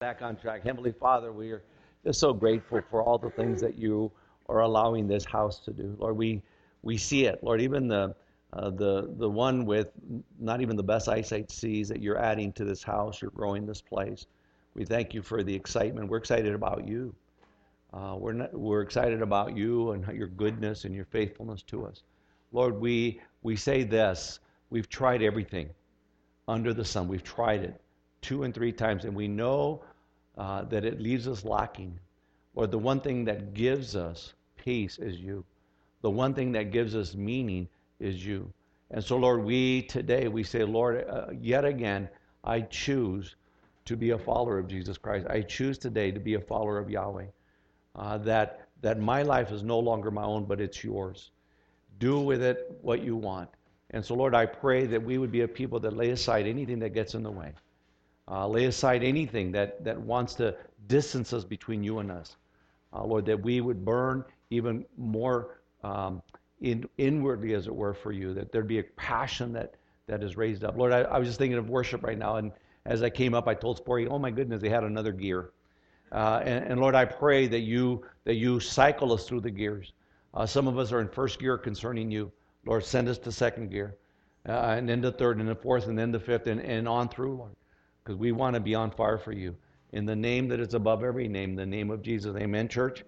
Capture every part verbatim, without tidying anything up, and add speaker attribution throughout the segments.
Speaker 1: Back on track. Heavenly Father, we are just so grateful for all the things that you are allowing this house to do. Lord, we we see it. Lord, even the uh, the the one with not even the best eyesight sees that you're adding to this house. You're growing this place. We thank you for the excitement. We're excited about you. Uh, we're not, we're excited about you and your goodness and your faithfulness to us. Lord, we we say this. We've tried everything under the sun. We've tried it two and three times, and we know uh, that it leaves us lacking. Lord, the one thing that gives us peace is you. The one thing that gives us meaning is you. And so, Lord, we today, we say, Lord, uh, yet again, I choose to be a follower of Jesus Christ. I choose today to be a follower of Yahweh. Uh, that, that my life is no longer my own, but it's yours. Do with it what you want. And so, Lord, I pray that we would be a people that lay aside anything that gets in the way. Uh, lay aside anything that, that wants to distance us between you and us. Uh, Lord, that we would burn even more um, in, inwardly, as it were, for you. That there'd be a passion that, that is raised up. Lord, I, I was just thinking of worship right now, and as I came up, I told Sporty, oh my goodness, they had another gear. Uh, and, and Lord, I pray that you that you cycle us through the gears. Uh, some of us are in first gear concerning you. Lord, send us to second gear, uh, and then the third, and the fourth, and then the fifth, and, and on through, Lord. Because we want to be on fire for you. In the name that is above every name, the name of Jesus. Amen, church?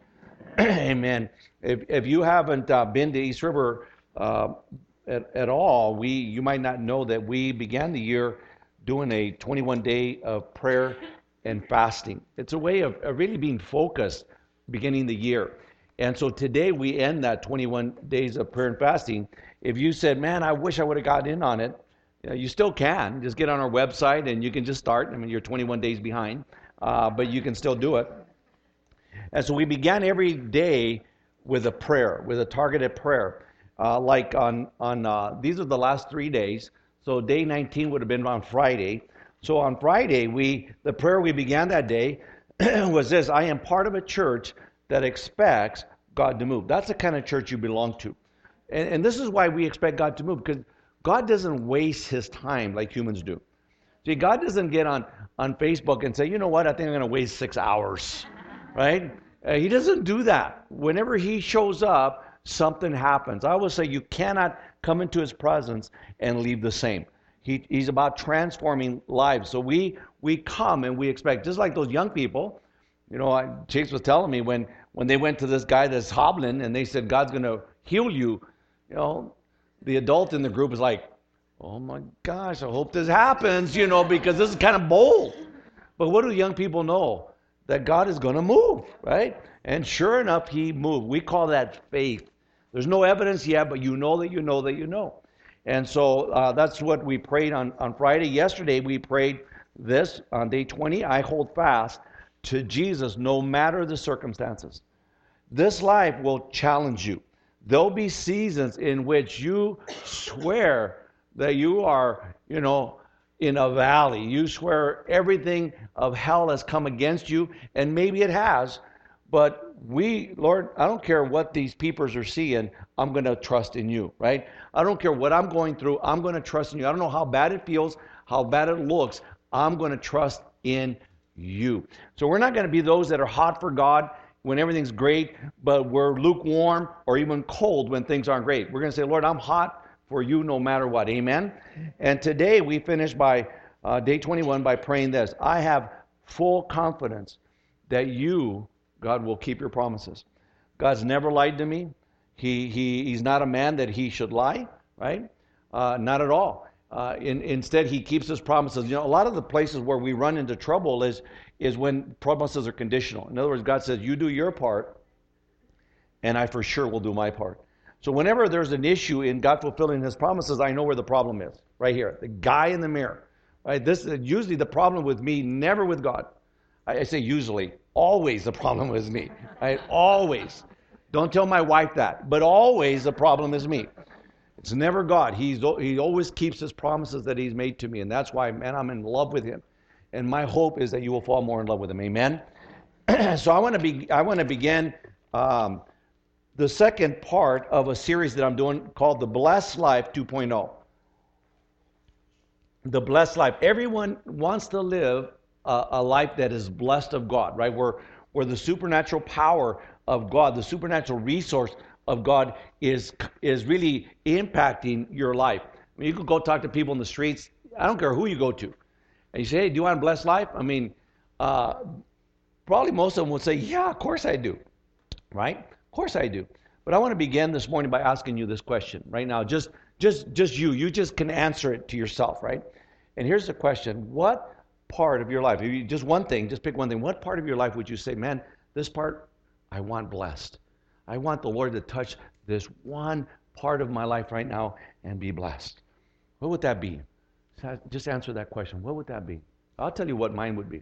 Speaker 1: Amen. If if you haven't uh, been to East River uh, at, at all, we you might not know that we began the year doing a twenty-one day of prayer and fasting. It's a way of, of really being focused beginning the year. And so today we end that twenty-one days of prayer and fasting. If you said, man, I wish I would have gotten in on it, you know, you still can. Just get on our website and you can just start. I mean, you're twenty-one days behind, uh, but you can still do it. And so we began every day with a prayer, with a targeted prayer. Uh, like on, on uh, these are the last three days. So day nineteen would have been on Friday. So on Friday, we the prayer we began that day was this: I am part of a church that expects God to move. That's the kind of church you belong to. And, and this is why we expect God to move, because God doesn't waste his time like humans do. See, God doesn't get on, on Facebook and say, you know what, I think I'm going to waste six hours, right? Uh, he doesn't do that. Whenever he shows up, something happens. I always say you cannot come into his presence and leave the same. He, he's about transforming lives. So we we come and we expect, just like those young people, you know, I, Chase was telling me when, when they went to this guy that's hobbling and they said, God's going to heal you, you know, the adult in the group is like, oh my gosh, I hope this happens, you know, because this is kind of bold. But what do young people know? That God is going to move, right? And sure enough, he moved. We call that faith. There's no evidence yet, but you know that you know that you know. And so uh, that's what we prayed on, on Friday. Yesterday, we prayed this on day twenty. I hold fast to Jesus no matter the circumstances. This life will challenge you. There'll be seasons in which you swear that you are, you know, in a valley. You swear everything of hell has come against you, and maybe it has, but we, Lord, I don't care what these peepers are seeing, I'm going to trust in you, right? I don't care what I'm going through, I'm going to trust in you. I don't know how bad it feels, how bad it looks, I'm going to trust in you. So we're not going to be those that are hot for God when everything's great, but we're lukewarm or even cold when things aren't great. We're going to say, Lord, I'm hot for you no matter what. Amen? And today we finish by uh, day twenty-one by praying this: I have full confidence that you, God, will keep your promises. God's never lied to me. He, he He's not a man that he should lie, right? Uh, not at all. Uh, in, instead, he keeps his promises. You know, a lot of the places where we run into trouble is is when promises are conditional. In other words, God says, you do your part, and I for sure will do my part. So whenever there's an issue in God fulfilling his promises, I know where the problem is. Right here, the guy in the mirror. Right? This is usually the problem with me, never with God. I, I say usually, always the problem is me. Right? Always. Don't tell my wife that, but always the problem is me. It's never God. He's he always keeps his promises that he's made to me, and that's why, man, I'm in love with him. And my hope is that you will fall more in love with him. Amen. So I want to be I want to begin um, the second part of a series that I'm doing called The Blessed Life two point oh. The blessed life. Everyone wants to live a, a life that is blessed of God, right? Where, where the supernatural power of God, the supernatural resource of God is, is really impacting your life. I mean, you could go talk to people in the streets. I don't care who you go to. And you say, hey, do you want a blessed life? I mean, uh, probably most of them would say, yeah, of course I do, right? Of course I do. But I want to begin this morning by asking you this question right now. Just, just, just you. You just can answer it to yourself, right? And here's the question. What part of your life, if you, just one thing, just pick one thing. What part of your life would you say, man, this part I want blessed. I want the Lord to touch this one part of my life right now and be blessed. What would that be? Just answer that question. What would that be? I'll tell you what mine would be.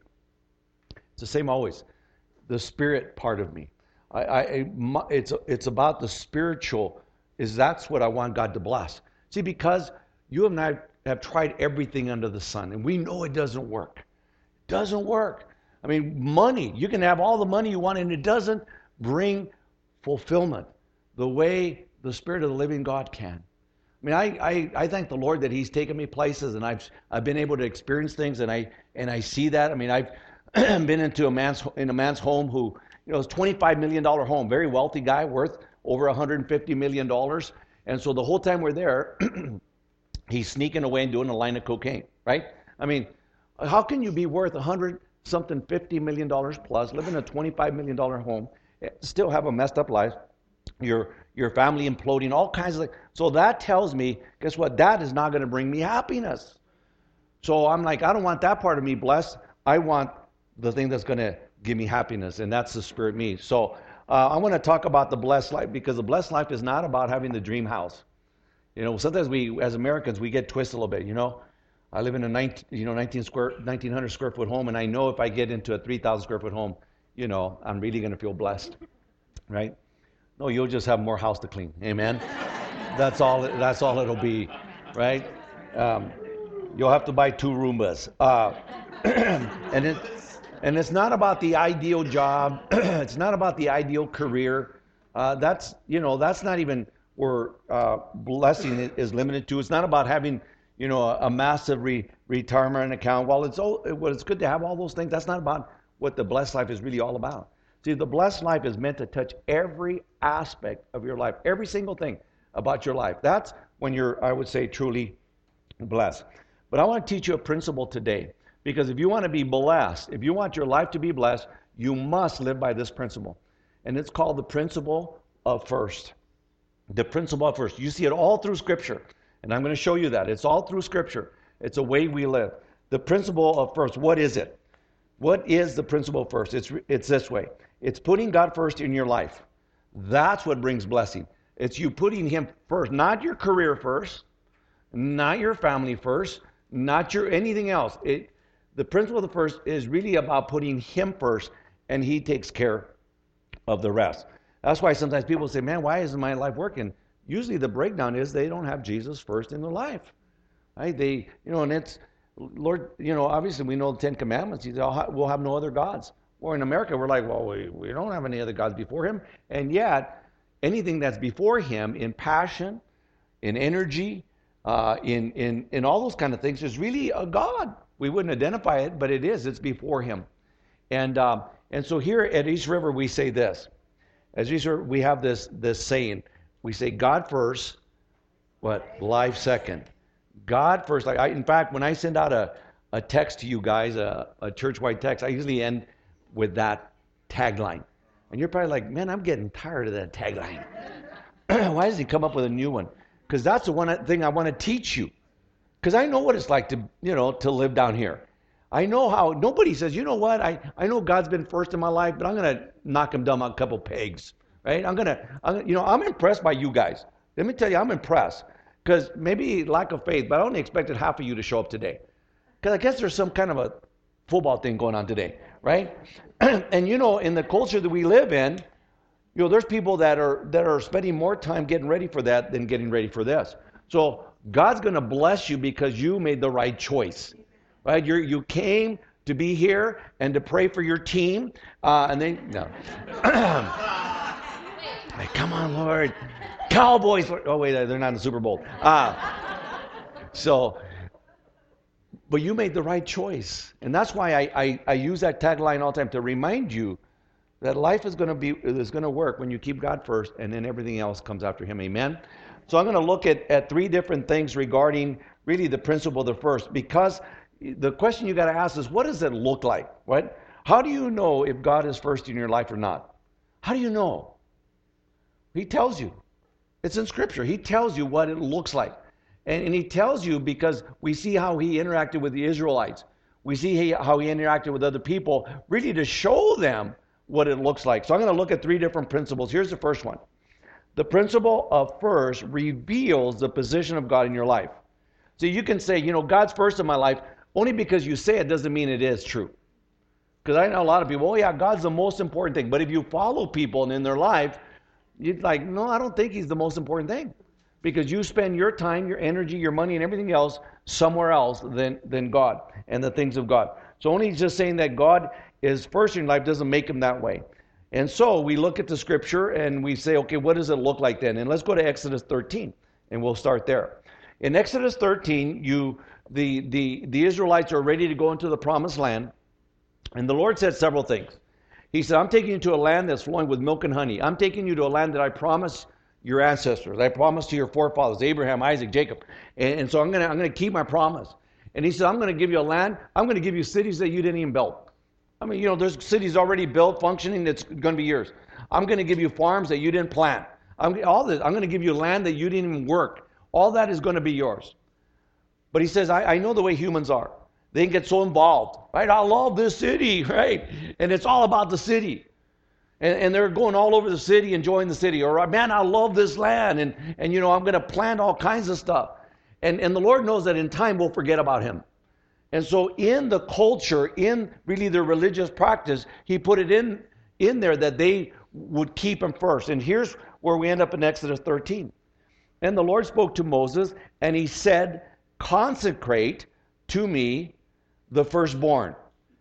Speaker 1: It's the same always. The spirit part of me. I, I, it's, it's about the spiritual, is that's what I want God to bless. See, because you and I have tried everything under the sun, and we know it doesn't work. It doesn't work. I mean, money, you can have all the money you want, and it doesn't bring fulfillment the way the Spirit of the living God can. I mean, I, I, I thank the Lord that He's taken me places, and I've I've been able to experience things, and I and I see that. I mean, I've been into a man's in a man's home who, you know, is twenty-five million dollars home, very wealthy guy, worth over one hundred fifty million dollars, and so the whole time we're there, he's sneaking away and doing a line of cocaine, right? I mean, how can you be worth one hundred something fifty million dollars plus, live in a twenty-five million dollars home, still have a messed up life? Your your family imploding, all kinds of things. So that tells me, guess what? That is not going to bring me happiness. So I'm like, I don't want that part of me blessed. I want the thing that's going to give me happiness, and that's the spirit me. So uh, I want to talk about the blessed life, because the blessed life is not about having the dream house. You know, sometimes we, as Americans, we get twisted a little bit. You know, I live in a nineteen, you know, nineteen square, nineteen hundred square foot home, and I know if I get into a three thousand square foot home, you know, I'm really going to feel blessed, right? No, you'll just have more house to clean. Amen. That's all. That's all it'll be, right? Um, you'll have to buy two Roombas, uh, and it, and it's not about the ideal job. It's not about the ideal career. Uh, that's you know that's not even where uh, blessing is limited to. It's not about having you know a, a massive re- retirement account. While it's all, well, it's good to have all those things. That's not about what the blessed life is really all about. See, the blessed life is meant to touch every aspect of your life, every single thing about your life. That's when you're, I would say, truly blessed. But I want to teach you a principle today, because if you want to be blessed, if you want your life to be blessed, you must live by this principle. And it's called the principle of first. The principle of first. You see it all through Scripture, and I'm going to show you that. It's all through Scripture. It's a way we live. The principle of first, what is it? What is the principle of first? It's, it's this way. It's putting God first in your life. That's what brings blessing. It's you putting Him first, not your career first, not your family first, not your anything else. It, the principle of the first is really about putting Him first, and He takes care of the rest. That's why sometimes people say, man, why isn't my life working? Usually the breakdown is they don't have Jesus first in their life. Right? They, you know, and it's, Lord, you know, obviously we know the Ten Commandments. We'll have no other gods. Or in America, we're like, well, we, we don't have any other gods before Him. And yet, anything that's before Him in passion, in energy, uh, in, in, in all those kind of things is really a God. We wouldn't identify it, but it is. It's before Him. And um, and so here at East River, we say this. As East River, we have this, this saying. We say, God first, what? Life second. God first. Like I, in fact, when I send out a, a text to you guys, a, a church-wide text, I usually end with that tagline. And you're probably like, man, I'm getting tired of that tagline. Why does he come up with a new one? Because that's the one thing I want to teach you. Because I know what it's like to, you know, to live down here. I know how, nobody says, you know what, I, I know God's been first in my life, but I'm going to knock him down on a couple pegs, right? I'm going to, you know, I'm impressed by you guys. Let me tell you, I'm impressed. Because maybe lack of faith, but I only expected half of you to show up today. Because I guess there's some kind of a football thing going on today, right? And you know, in the culture that we live in, you know, there's people that are that are spending more time getting ready for that than getting ready for this. So God's going to bless you because you made the right choice, right? You you came to be here and to pray for your team, uh, and then no, like, come on, Lord, Cowboys. Oh wait, they're not in the Super Bowl. Uh, so. But you made the right choice. And that's why I, I, I use that tagline all the time to remind you that life is going to be is going to work when you keep God first, and then everything else comes after him. Amen? So I'm going to look at, at three different things regarding really the principle of the first, because the question you got to ask is, what does it look like? Right? How do you know if God is first in your life or not? How do you know? He tells you. It's in Scripture. He tells you what it looks like. And, and he tells you because we see how he interacted with the Israelites. We see he, how he interacted with other people, really to show them what it looks like. So I'm going to look at three different principles. Here's the first one. The principle of first reveals the position of God in your life. So you can say, you know, God's first in my life, only because you say it doesn't mean it is true. Because I know a lot of people, oh yeah, God's the most important thing. But if you follow people and in their life, you're like, no, I don't think he's the most important thing. Because you spend your time, your energy, your money, and everything else somewhere else than, than God and the things of God. So only just saying that God is first in your life doesn't make him that way. And so we look at the Scripture and we say, okay, what does it look like then? And let's go to Exodus thirteen, and we'll start there. In Exodus thirteen, you the, the, the Israelites are ready to go into the promised land. And the Lord said several things. He said, I'm taking you to a land that's flowing with milk and honey. I'm taking you to a land that I promised your ancestors. I promised to your forefathers, Abraham, Isaac, Jacob. And, and so I'm going to I'm going to keep my promise. And he said, I'm going to give you a land. I'm going to give you cities that you didn't even build. I mean, you know, there's cities already built, functioning, that's going to be yours. I'm going to give you farms that you didn't plant. I'm, all this, I'm going to give you land that you didn't even work. All that is going to be yours. But he says, I, I know the way humans are. They get so involved, right? I love this city, right? And it's all about the city. And, and they're going all over the city, enjoying the city. Or, man, I love this land. And, and you know, I'm going to plant all kinds of stuff. And, and the Lord knows that in time we'll forget about him. And so in the culture, in really their religious practice, he put it in, in there that they would keep him first. And here's where we end up in Exodus thirteen. And the Lord spoke to Moses, and he said, consecrate to me the firstborn.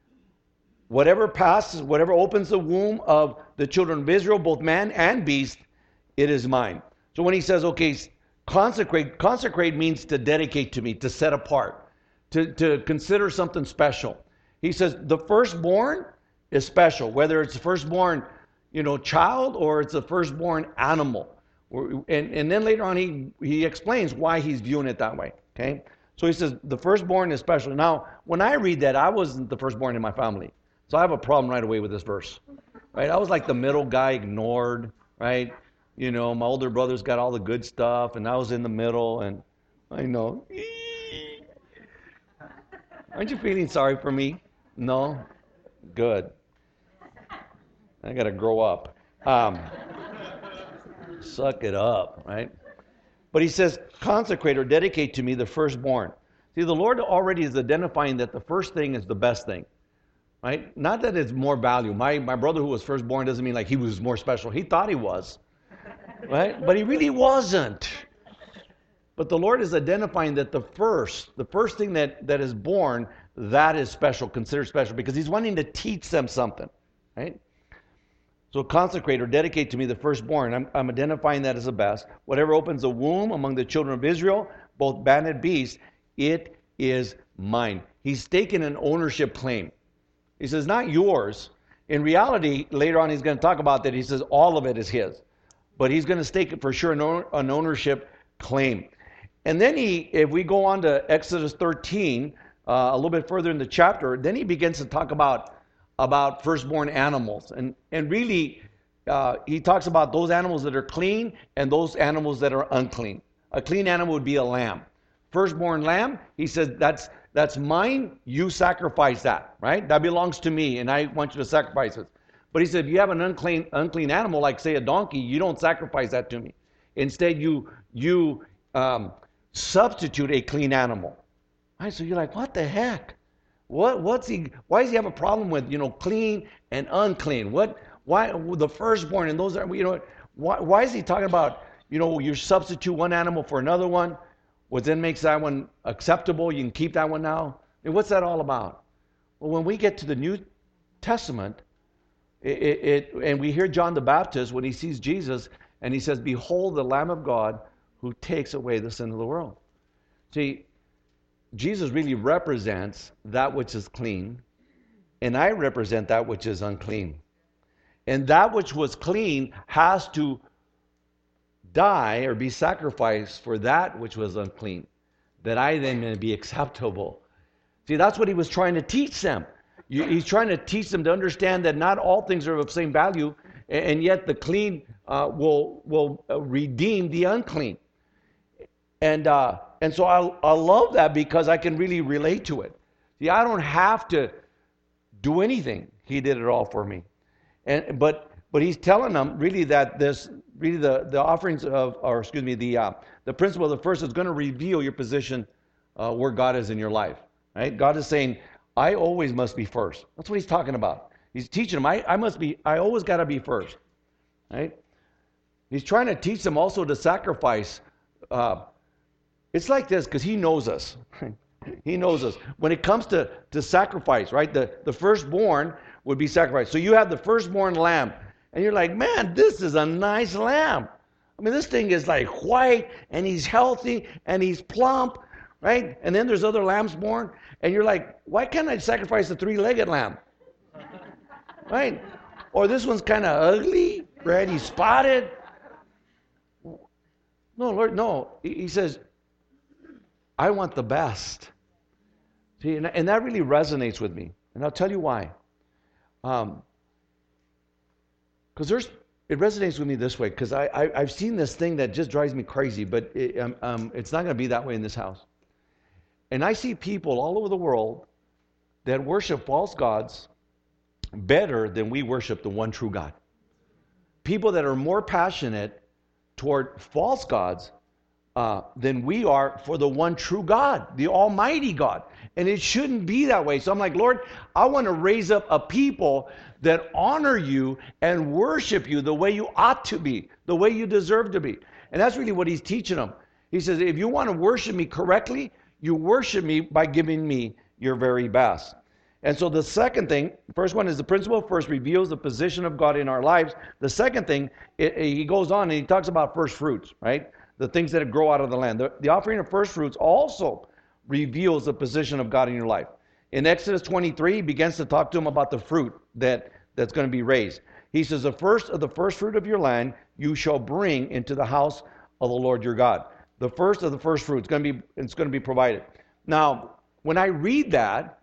Speaker 1: Whatever passes, whatever opens the womb of the children of Israel, both man and beast, it is mine. So when he says, okay, consecrate, consecrate means to dedicate to me, to set apart, to, to consider something special. He says the firstborn is special, whether it's the firstborn, you know, child or it's the firstborn animal. And, and then later on he, he explains why he's viewing it that way, okay? So he says the firstborn is special. Now, when I read that, I wasn't the firstborn in my family. So I have a problem right away with this verse, right? I was like the middle guy, ignored, right? You know, my older brothers got all the good stuff, and I was in the middle, and I know. Aren't you feeling sorry for me? No? Good. I got to grow up. Um, suck it up, right? But he says, consecrate or dedicate to me the firstborn. See, the Lord already is identifying that the first thing is the best thing, right? Not that it's more value. My, my brother who was firstborn doesn't mean like he was more special. He thought he was, right? But he really wasn't. But the Lord is identifying that the first, the first thing that, that is born, that is special, considered special, because he's wanting to teach them something, right? So consecrate or dedicate to me the firstborn. I'm, I'm identifying that as the best. Whatever opens the womb among the children of Israel, both man and beast, it is mine. He's taken an ownership claim. He says, not yours. In reality, later on he's going to talk about that. He says all of it is his. But he's going to stake it for sure an ownership claim. And then he, if we go on to Exodus thirteen, uh, a little bit further in the chapter, then he begins to talk about, about firstborn animals. And, and really, uh, he talks about those animals that are clean and those animals that are unclean. A clean animal would be a lamb. Firstborn lamb, he says, that's, that's mine, you sacrifice that, right? That belongs to me, and I want you to sacrifice it. But he said, if you have an unclean, unclean animal, like say a donkey, you don't sacrifice that to me. Instead, you, you, um, substitute a clean animal. Right? So you're like, what the heck? What what's he why does he have a problem with, you know, clean and unclean? What why the firstborn and those are, you know, why why is he talking about, you know, you substitute one animal for another one, what then makes that one acceptable, you can keep that one now? And what's that all about? Well, when we get to the New Testament, it, it, it and we hear John the Baptist when he sees Jesus and he says, behold the Lamb of God who takes away the sin of the world. See, Jesus really represents that which is clean, and I represent that which is unclean. And that which was clean has to die or be sacrificed for that which was unclean, that I then may be acceptable. See, that's what he was trying to teach them. He's trying to teach them to understand that not all things are of the same value, and yet the clean uh, will will redeem the unclean. And uh, and so I I love that because I can really relate to it. See, I don't have to do anything. He did it all for me. And but but he's telling them really that this really the, the offerings of or excuse me the uh, the principle of the first is going to reveal your position uh, where God is in your life. Right? God is saying, I always must be first. That's what he's talking about. He's teaching them, I, I must be, I always got to be first. Right? He's trying to teach them also to sacrifice. Uh, it's like this because he knows us. He knows us. When it comes to, to sacrifice, right? The, the firstborn would be sacrificed. So you have the firstborn lamb, and you're like, man, this is a nice lamb. I mean, this thing is like white, and he's healthy, and he's plump, right? And then there's other lambs born, and you're like, why can't I sacrifice the three-legged lamb? Right? Or this one's kind of ugly, right? He's spotted. No, Lord, no. He says, I want the best. See, and, and that really resonates with me. And I'll tell you why. Um, because there's, it resonates with me this way, because I, I, I've seen this thing that just drives me crazy, but it, um, um, it's not going to be that way in this house. And I see people all over the world that worship false gods better than we worship the one true God. People that are more passionate toward false gods uh, than we are for the one true God, the Almighty God. And it shouldn't be that way. So I'm like, Lord, I want to raise up a people that honor you and worship you the way you ought to be, the way you deserve to be. And that's really what he's teaching them. He says, if you want to worship me correctly, you worship me by giving me your very best. And so the second thing, first one is the principle first reveals the position of God in our lives. The second thing, it, it, he goes on and he talks about first fruits, right? The things that grow out of the land. The, the offering of first fruits also reveals the position of God in your life. In Exodus twenty-three, he begins to talk to him about the fruit that, that's going to be raised. He says, the first of the first fruit of your land you shall bring into the house of the Lord your God. The first of the first fruit, it's going to be, it's going to be provided. Now, when I read that,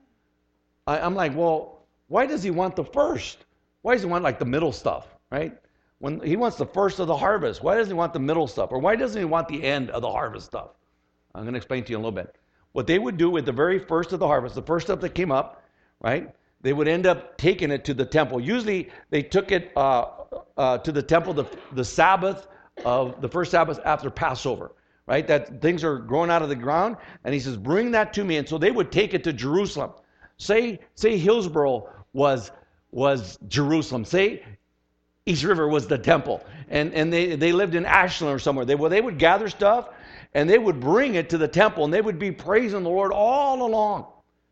Speaker 1: I, I'm like, well, why does he want the first? Why does he want like the middle stuff, right? When he wants the first of the harvest, why doesn't he want the middle stuff? Or why doesn't he want the end of the harvest stuff? I'm going to explain to you in a little bit. What they would do with the very first of the harvest, the first stuff that came up, right? They would end up taking it to the temple. Usually they took it uh, uh, to the temple the, the Sabbath of the first Sabbath after Passover, right? That things are growing out of the ground. And he says, bring that to me. And so they would take it to Jerusalem. Say, say Hillsboro was, was Jerusalem. Say East River was the temple. And, and they, they lived in Ashland or somewhere. They, well, they would gather stuff and they would bring it to the temple and they would be praising the Lord all along.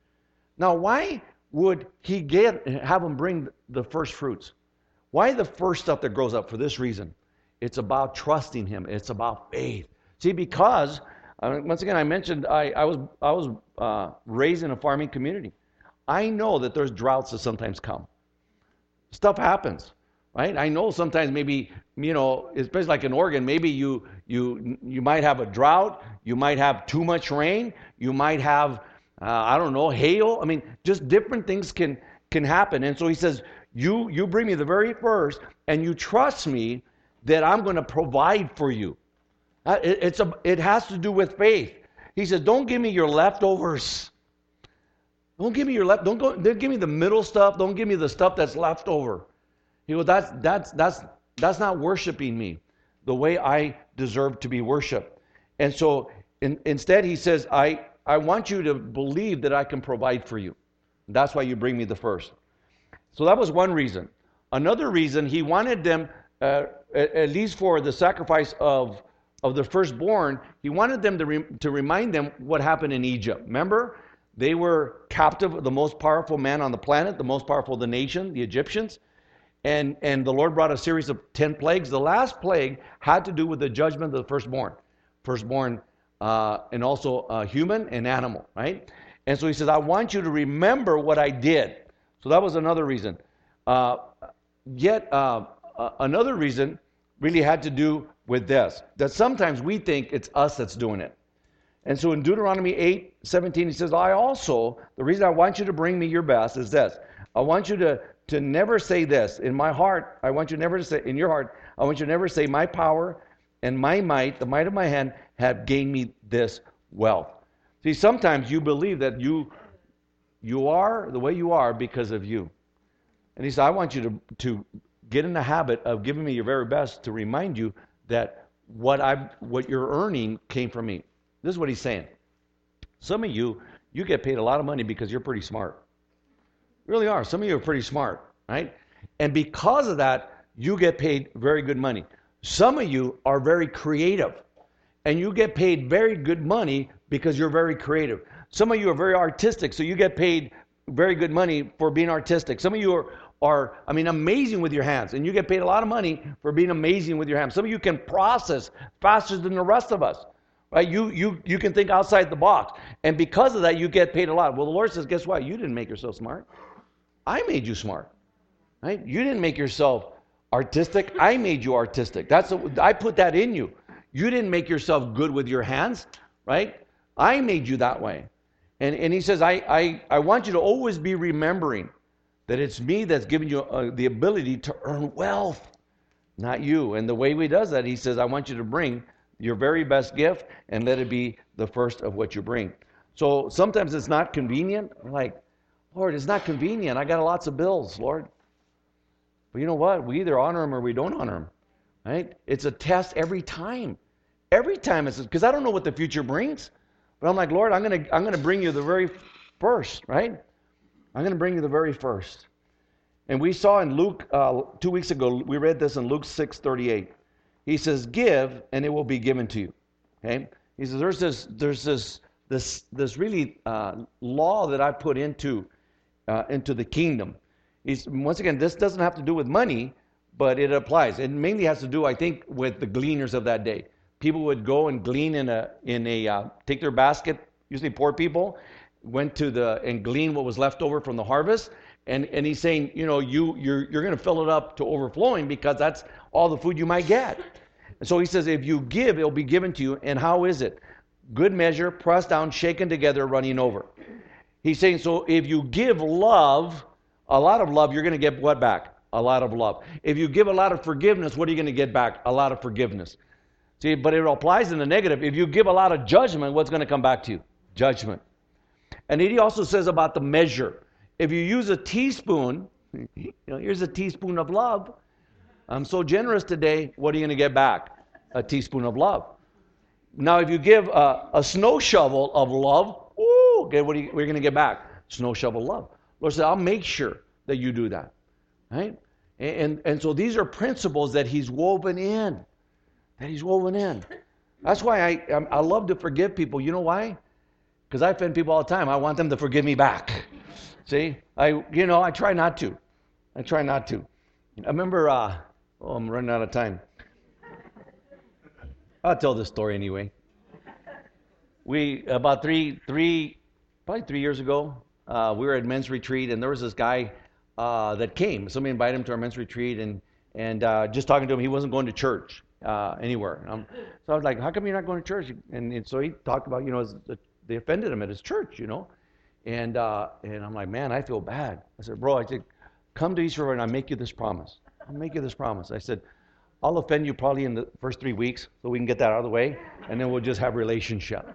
Speaker 1: Now, why would he get have them bring the first fruits? Why the first stuff that grows up? For this reason. It's about trusting him. It's about faith. See, because, uh, once again, I mentioned I, I was, I was uh, raised in a farming community. I know that there's droughts that sometimes come. Stuff happens, right? I know sometimes maybe, you know, especially like in Oregon, maybe you you you might have a drought, you might have too much rain, you might have, uh, I don't know, hail. I mean, just different things can can happen. And so he says, you you bring me the very first, and you trust me that I'm going to provide for you. Uh, it, it's a, it has to do with faith. He says, don't give me your leftovers. Don't give me your left. Don't go. Don't give me the middle stuff. Don't give me the stuff that's left over. He goes, that's that's that's that's not worshiping me the way I deserve to be worshipped. And so in, instead, he says, I I want you to believe that I can provide for you. That's why you bring me the first. So that was one reason. Another reason, he wanted them, uh, at, at least for the sacrifice of of the firstborn, he wanted them to re, to remind them what happened in Egypt. Remember? They were captive of the most powerful man on the planet, the most powerful of the nation, the Egyptians. And, and the Lord brought a series of ten plagues. The last plague had to do with the judgment of the firstborn. Firstborn uh, and also uh, human and animal, right? And so he says, I want you to remember what I did. So that was another reason. Uh, yet uh, uh, another reason really had to do with this, that sometimes we think it's us that's doing it. And so in Deuteronomy eight seventeen, he says, I also, the reason I want you to bring me your best is this. I want you to, to never say this. In my heart, I want you never to say, in your heart, I want you to never say, my power and my might, the might of my hand, have gained me this wealth. See, sometimes you believe that you you are the way you are because of you. And he said, I want you to, to get in the habit of giving me your very best to remind you that what I what you're earning came from me. This is what he's saying. Some of you, you get paid a lot of money because you're pretty smart. You really are. Some of you are pretty smart, right? And because of that, you get paid very good money. Some of you are very creative, and you get paid very good money because you're very creative. Some of you are very artistic, so you get paid very good money for being artistic. Some of you are, are, I mean, amazing with your hands, and you get paid a lot of money for being amazing with your hands. Some of you can process faster than the rest of us, right? You, you, you can think outside the box, and because of that, you get paid a lot. Well, the Lord says, guess what? You didn't make yourself smart. I made you smart, right? You didn't make yourself artistic. I made you artistic. That's a, I put that in you. You didn't make yourself good with your hands, right? I made you that way. And, and he says, I, I, I want you to always be remembering that it's me that's giving you uh, the ability to earn wealth, not you. And the way he does that, he says, I want you to bring your very best gift and let it be the first of what you bring. So sometimes it's not convenient. We're like, Lord, it's not convenient. I got lots of bills, Lord. But you know what? We either honor him or we don't honor him, right? It's a test every time. Every time it's, because I don't know what the future brings. But I'm like, Lord, I'm going to I'm going to bring you the very first, right? I'm going to bring you the very first. And we saw in Luke, uh, two weeks ago, we read this in Luke six thirty-eight. He says, give, and it will be given to you. Okay? He says, there's this there's this this this really uh, law that I put into uh, into the kingdom. He's, once again, this doesn't have to do with money, but it applies. It mainly has to do, I think, with the gleaners of that day. People would go and glean in a in a uh, take their basket. Usually, poor people went to the and glean what was left over from the harvest. And and he's saying, you know, you you're you're going to fill it up to overflowing because that's all the food you might get. And so he says, if you give, it'll be given to you. And how is it? Good measure, pressed down, shaken together, running over. He's saying, so if you give love, a lot of love, you're going to get what back? A lot of love. If you give a lot of forgiveness, what are you going to get back? A lot of forgiveness. See, but it applies in the negative. If you give a lot of judgment, what's going to come back to you? Judgment. And he also says about the measure. If you use a teaspoon, you know, here's a teaspoon of love. I'm so generous today. What are you going to get back? A teaspoon of love. Now, if you give a, a snow shovel of love, ooh, okay, what are you, what are you going to get back? Snow shovel love. Lord said, I'll make sure that you do that. Right? And, and, and so these are principles that he's woven in. That he's woven in. That's why I I love to forgive people. You know why? Because I offend people all the time. I want them to forgive me back. See? I you know, I try not to. I try not to. I remember, uh, oh, I'm running out of time. I'll tell this story anyway. We, about three, three, probably three years ago, uh, we were at men's retreat, and there was this guy uh, that came. Somebody invited him to our men's retreat, and, and uh, just talking to him, he wasn't going to church. Uh, anywhere. Um, so I was like, how come you're not going to church? And, and so he talked about, you know, his, they offended him at his church, you know. And uh, and I'm like, man, I feel bad. I said, bro, I said, come to East River and I'll make you this promise. I'll make you this promise. I said, I'll offend you probably in the first three weeks so we can get that out of the way, and then we'll just have a relationship.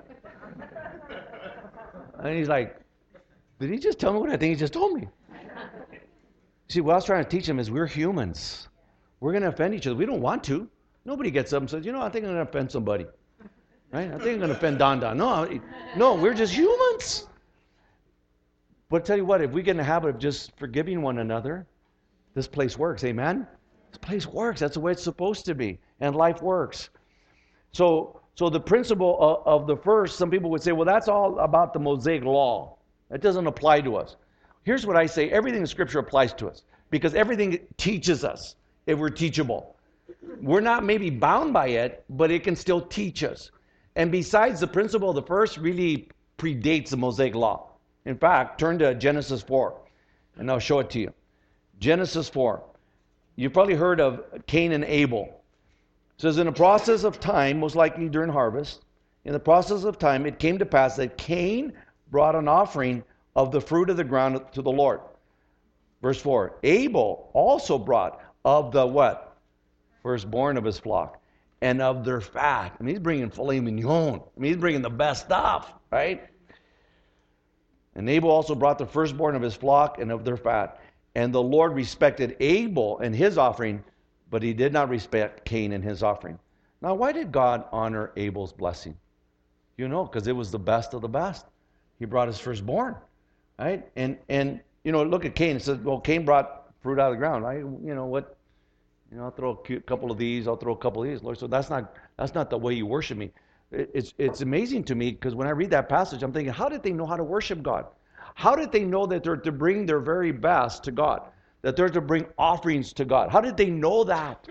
Speaker 1: And he's like, did he just tell me what I think he just told me? See, what I was trying to teach him is we're humans. We're going to offend each other. We don't want to. Nobody gets up and says, you know, I think I'm going to offend somebody. Right? I think I'm going to offend Don Don. No, no, we're just humans. But tell you what, if we get in the habit of just forgiving one another, this place works. Amen? This place works. That's the way it's supposed to be. And life works. So, so the principle of, of the first, some people would say, well, that's all about the Mosaic law. That doesn't apply to us. Here's what I say. Everything in Scripture applies to us because everything teaches us if we're teachable. We're not maybe bound by it, but it can still teach us. And besides, the principle of the first really predates the Mosaic law. In fact, turn to Genesis four, and I'll show it to you. Genesis four. You've probably heard of Cain and Abel. It says, in the process of time, most likely during harvest, in the process of time, it came to pass that Cain brought an offering of the fruit of the ground to the Lord. Verse four, Abel also brought of the what? Firstborn of his flock, and of their fat. I mean, he's bringing filet mignon. I mean, he's bringing the best stuff, right? And Abel also brought the firstborn of his flock and of their fat. And the Lord respected Abel and his offering, but he did not respect Cain and his offering. Now, why did God honor Abel's blessing? You know, because it was the best of the best. He brought his firstborn, right? And, and you know, look at Cain. It says, well, Cain brought fruit out of the ground. I, you know what? You know, I'll throw a couple of these. I'll throw a couple of these, Lord. So that's not that's not the way you worship me. It, it's it's amazing to me because when I read that passage, I'm thinking, how did they know how to worship God? How did they know that they're to bring their very best to God? That they're to bring offerings to God? How did they know that?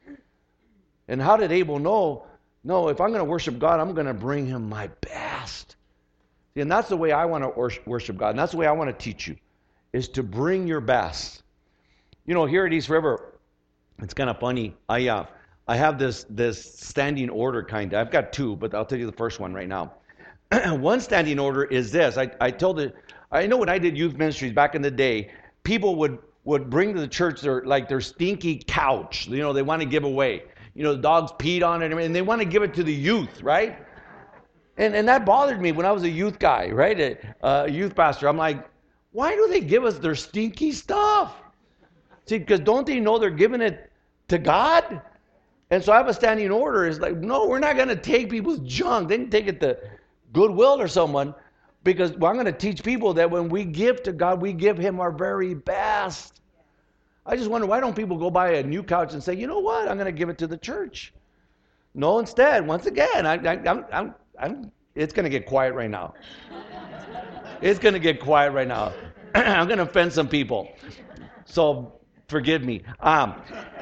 Speaker 1: And how did Abel know? No, if I'm going to worship God, I'm going to bring him my best. See, and that's the way I want to worship God. And that's the way I want to teach you, is to bring your best. You know, here at East River, it's kind of funny. I uh, I have this this standing order kind of. I've got two, but I'll tell you the first one right now. One standing order is this. I, I told it, I know when I did youth ministries back in the day, people would, would bring to the church their like their stinky couch. You know, they want to give away. You know, the dogs peed on it, and they want to give it to the youth, right? And and that bothered me when I was a youth guy, right? A, a youth pastor. I'm like, why do they give us their stinky stuff? See, because don't they know they're giving it to God? And so I have a standing order. It's like, no, we're not going to take people's junk. They can take it to Goodwill or someone, because well, I'm going to teach people that when we give to God, we give him our very best. I just wonder, why don't people go buy a new couch and say, you know what, I'm going to give it to the church? No, instead, once again, I, I, I'm, I'm, I'm, it's going to get quiet right now. It's going to get quiet right now. I'm going to offend some people. So forgive me. Um,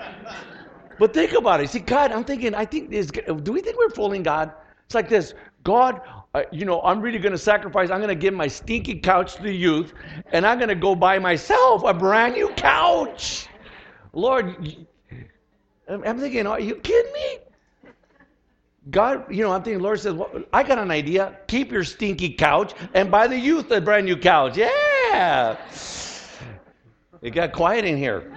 Speaker 1: but think about it. See, God, I'm thinking, I think, is, do we think we're fooling God? It's like this. God, uh, you know, I'm really going to sacrifice. I'm going to give my stinky couch to the youth, and I'm going to go buy myself a brand new couch. Lord, I'm thinking, are you kidding me? God, you know, I'm thinking, Lord says, well, I got an idea. Keep your stinky couch and buy the youth a brand new couch. Yeah. It got quiet in here.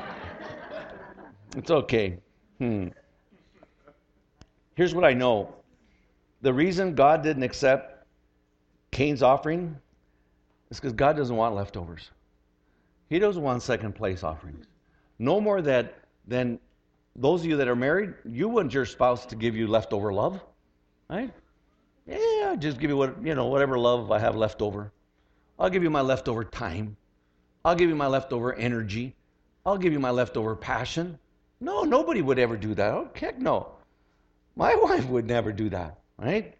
Speaker 1: It's okay. Hmm. Here's what I know. The reason God didn't accept Cain's offering is because God doesn't want leftovers. He doesn't want second place offerings. No more that than those of you that are married, you want your spouse to give you leftover love, right? Yeah, just give you what, you know, whatever love I have left over. I'll give you my leftover time. I'll give you my leftover energy. I'll give you my leftover passion. No, nobody would ever do that. Oh, heck no. My wife would never do that. Right?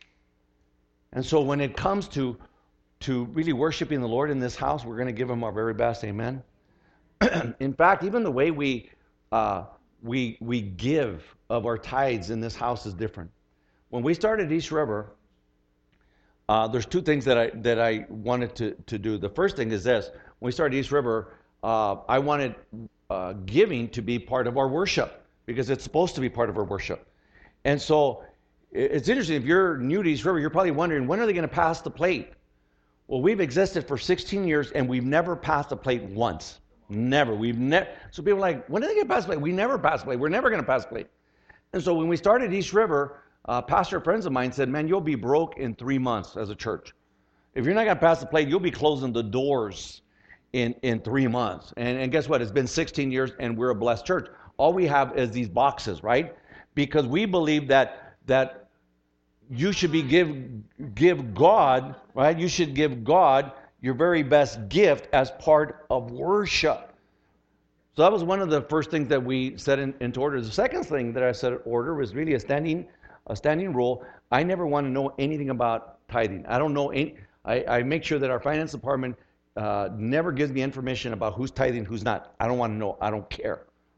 Speaker 1: And so when it comes to to really worshiping the Lord in this house, we're going to give him our very best. Amen. In fact, even the way we uh, we we give of our tithes in this house is different. When we started East River, uh, there's two things that I that I wanted to to do. The first thing is this: when we started East River, uh, I wanted uh, giving to be part of our worship, because it's supposed to be part of our worship. And so it's interesting, if you're new to East River, you're probably wondering, when are they going to pass the plate? Well, we've existed for sixteen years, and we've never passed the plate once. Never. We've never. So people are like, when are they going to pass the plate? We never pass the plate. We're never going to pass the plate. And so when we started East River, uh, pastor friends of mine said, man, you'll be broke in three months as a church. If you're not going to pass the plate, you'll be closing the doors in, in three months. And, and guess what? It's been sixteen years, and we're a blessed church. All we have is these boxes, right? Because we believe that that you should be give give God, right? You should give God your very best gift as part of worship. So that was one of the first things that we set in, into order. The second thing that I set in order was really a standing a standing rule. I never want to know anything about tithing. I don't know any. I, I make sure that our finance department uh, never gives me information about who's tithing, who's not. I don't want to know. I don't care.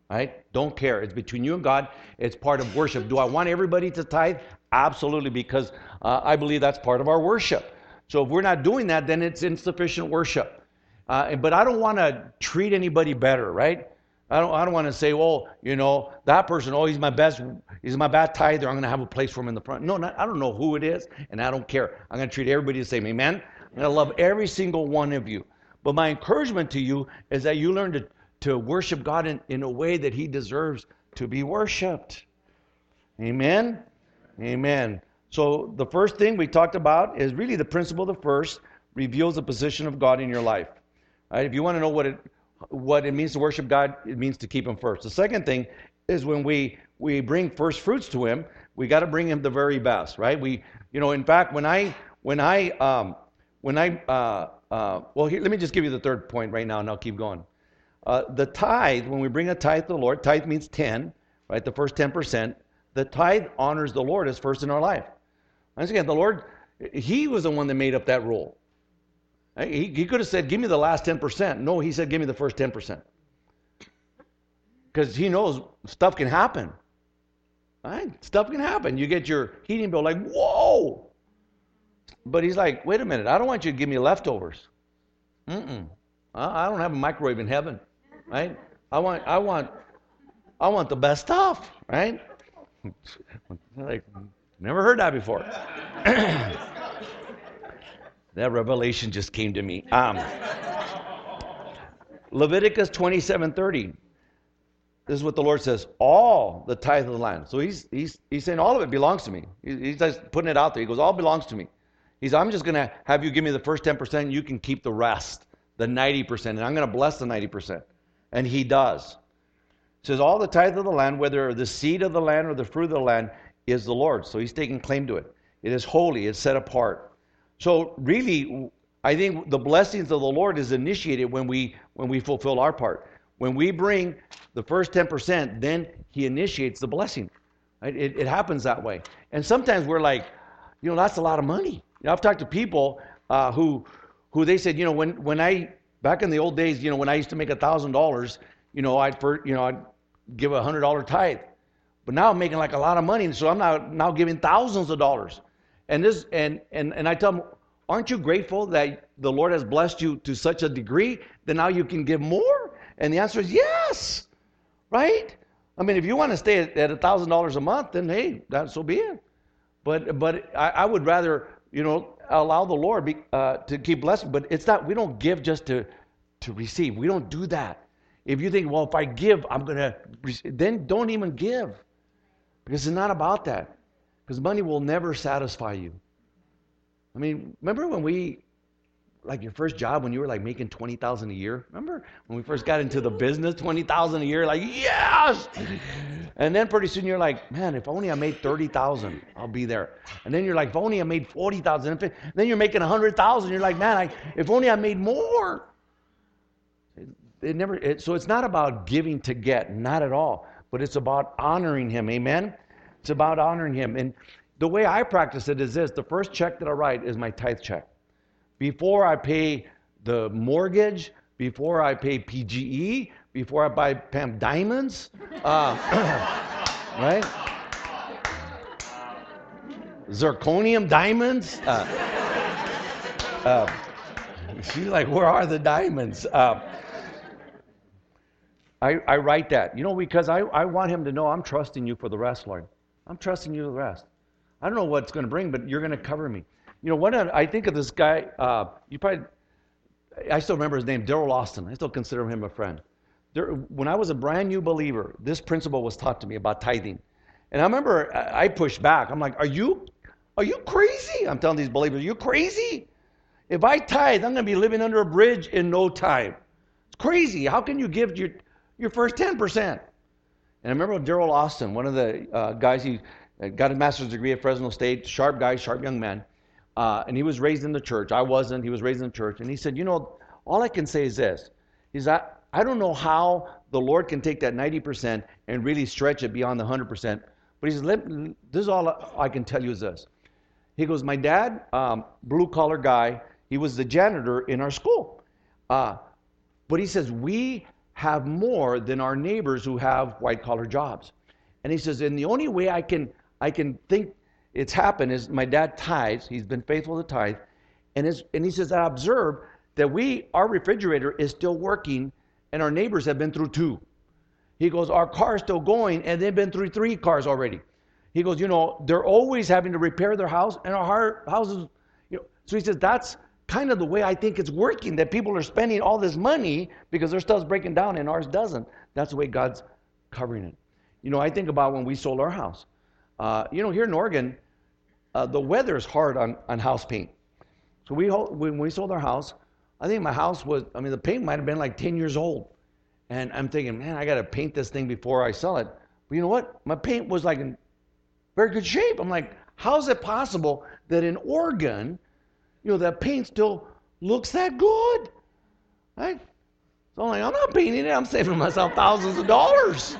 Speaker 1: right? Don't care. It's between you and God. It's part of worship. Do I want everybody to tithe? Absolutely, because uh, I believe that's part of our worship. So if we're not doing that, then it's insufficient worship. Uh, but I don't want to treat anybody better, right? I don't, I don't want to say, well, you know, that person, oh, he's my best, he's my best tither. I'm going to have a place for him in the front. No, not, I don't know who it is, and I don't care. I'm going to treat everybody the same. Amen? I'm going to love every single one of you. But my encouragement to you is that you learn to, to worship God in, in a way that he deserves to be worshiped. Amen? Amen. So the first thing we talked about is really the principle of the first reveals the position of God in your life. Right? If you want to know what it what it means to worship God, it means to keep him first. The second thing is when we we bring first fruits to him, we got to bring him the very best, right? We, you know, in fact, when I when I um, when I uh, uh, well, here, let me just give you the third point right now, and I'll keep going. Uh, the tithe, when we bring a tithe to the Lord, tithe means ten, right? The first ten percent. The tithe honors the Lord as first in our life. Once again, the Lord, he was the one that made up that rule. He, he could have said, give me the last ten percent. No, he said, give me the first ten percent. Because he knows stuff can happen. Right? Stuff can happen. You get your heating bill like, whoa. But he's like, wait a minute. I don't want you to give me leftovers. Mm-mm. I, I don't have a microwave in heaven. Right? I want, I want, I want the best stuff. Right? Like, never heard that before. That revelation just came to me. Um, Leviticus twenty-seven thirty. This is what the Lord says. All the tithe of the land. So he's he's he's saying all of it belongs to me. He, he's just putting it out there. He goes, all belongs to me. He's, I'm just going to have you give me the first ten percent. And you can keep the rest, the ninety percent. And I'm going to bless the ninety percent. And he does. It says all the tithe of the land, whether the seed of the land or the fruit of the land, is the Lord. So he's taking claim to it. It is holy. It's set apart. So really, I think the blessings of the Lord is initiated when we when we fulfill our part. When we bring the first ten percent, then he initiates the blessing. Right? It, it happens that way. And sometimes we're like, you know, that's a lot of money. You know, I've talked to people uh, who who they said, you know, when when I back in the old days, you know, when I used to make a thousand dollars, you know, I'd for, you know I'd give a hundred dollar tithe. But now I'm making like a lot of money, and so I'm now now giving thousands of dollars. And this and, and and I tell them, aren't you grateful that the Lord has blessed you to such a degree that now you can give more? And the answer is yes, right? I mean, if you want to stay at a thousand dollars a month, then hey, that so be it. But but I, I would rather, you know, allow the Lord be, uh, to keep blessing. But it's not. We don't give just to to receive. We don't do that. If you think, well, if I give, I'm gonna receive, then don't even give, because it's not about that. Because money will never satisfy you. I mean, remember when we, like your first job, when you were like making twenty thousand dollars a year? Remember when we first got into the business, twenty thousand dollars a year, like, yes! And then pretty soon you're like, man, if only I made thirty thousand dollars, I'll be there. And then you're like, if only I made forty thousand dollars. Then you're making one hundred thousand dollars. You're like, man, I, if only I made more. It, it never. It, so it's not about giving to get, not at all. But it's about honoring him, amen? It's about honoring him. And the way I practice it is this. The first check that I write is my tithe check. Before I pay the mortgage, before I pay P G E, before I buy Pam diamonds, uh, right? Zirconium diamonds. Uh, uh, she's like, where are the diamonds? Uh, I, I write that, you know, because I, I want him to know I'm trusting you for the rest, Lord. I'm trusting you for the rest. I don't know what it's going to bring, but you're going to cover me. You know, when I think of this guy, uh, you probably, I still remember his name, Daryl Austin. I still consider him a friend. There, when I was a brand new believer, this principle was taught to me about tithing. And I remember I pushed back. I'm like, are you, are you crazy? I'm telling these believers, are you crazy? If I tithe, I'm going to be living under a bridge in no time. It's crazy. How can you give your, your first ten percent? And I remember Daryl Austin, one of the uh, guys, he got a master's degree at Fresno State, sharp guy, sharp young man. Uh, and he was raised in the church. I wasn't. He was raised in the church. And he said, you know, all I can say is this. He's I, I don't know how the Lord can take that ninety percent and really stretch it beyond the one hundred percent. But he says, Let, this is all I can tell you is this. He goes, my dad, um, blue-collar guy, he was the janitor in our school. Uh, but he says, we have more than our neighbors who have white-collar jobs. And he says, and the only way I can I can think it's happened is my dad tithes. He's been faithful to tithe. And, his, and he says, I observe that we, our refrigerator is still working, and our neighbors have been through two. He goes, our car's still going, and they've been through three cars already. He goes, you know, they're always having to repair their house, and our houses, you know. So he says, that's kind of the way I think it's working, that people are spending all this money because their stuff's breaking down and ours doesn't. That's the way God's covering it. You know, I think about when we sold our house. Uh, you know, here in Oregon, uh, the weather is hard on, on house paint. So we when we sold our house, I think my house was, I mean, the paint might have been like ten years old. And I'm thinking, man, I got to paint this thing before I sell it. But you know what? My paint was like in very good shape. I'm like, how is it possible that in Oregon, you know, that paint still looks that good? Right? So I'm like, I'm not painting it. I'm saving myself thousands of dollars.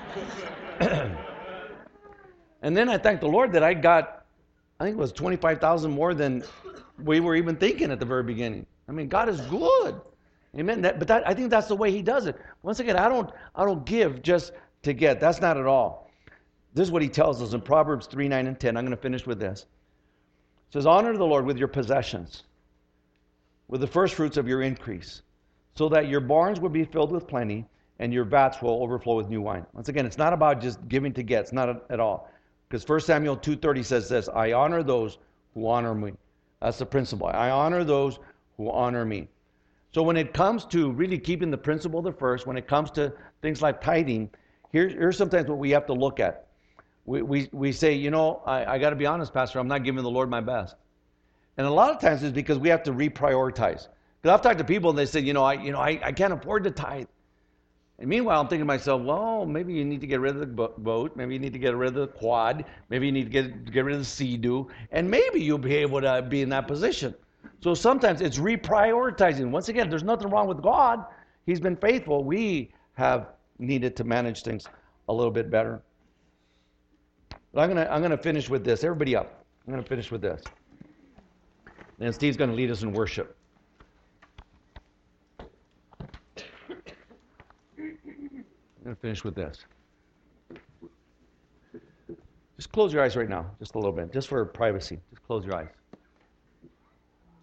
Speaker 1: And then I thank the Lord that I got, I think it was twenty-five thousand dollars more than we were even thinking at the very beginning. I mean, God is good. Amen. That, but that, I think that's the way he does it. Once again, I don't, I don't give just to get. That's not at all. This is what he tells us in Proverbs three, nine, and ten. I'm going to finish with this. It says, honor the Lord with your possessions, with the first fruits of your increase, so that your barns will be filled with plenty and your vats will overflow with new wine. Once again, it's not about just giving to get. It's not at all. Because First Samuel two thirty says this, I honor those who honor me. That's the principle. I honor those who honor me. So when it comes to really keeping the principle the first, when it comes to things like tithing, here, here's sometimes what we have to look at. We we, we say, you know, I, I got to be honest, Pastor, I'm not giving the Lord my best. And a lot of times it's because we have to reprioritize. Because I've talked to people and they say, you know, I you know I, I can't afford to tithe. And meanwhile, I'm thinking to myself, well, maybe you need to get rid of the boat. Maybe you need to get rid of the quad. Maybe you need to get, get rid of the Sea-Doo. And maybe you'll be able to be in that position. So sometimes it's reprioritizing. Once again, there's nothing wrong with God. He's been faithful. We have needed to manage things a little bit better. But I'm going to I'm going to finish with this. Everybody up. I'm going to finish with this. And Steve's going to lead us in worship. I'm going to finish with this. Just close your eyes right now, just a little bit, just for privacy. Just close your eyes.